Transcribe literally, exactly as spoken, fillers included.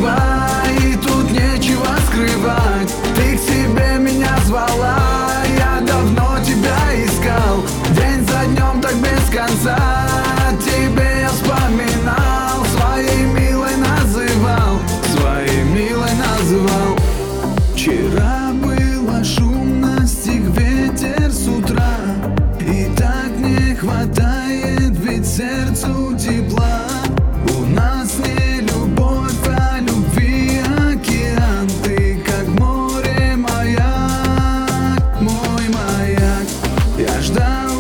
судьба, и тут нечего скрывать. Ты к себе меня звала, я давно тебя искал. День за днем так без конца тебе я вспоминал, своей милой называл, своей милой называл. Вчера было шумно, стих ветер с утра, и так не хватает ведь сердцу тепла. У нас не любовь, а любви океан. Ты как море, маяк, мой маяк. Я ждал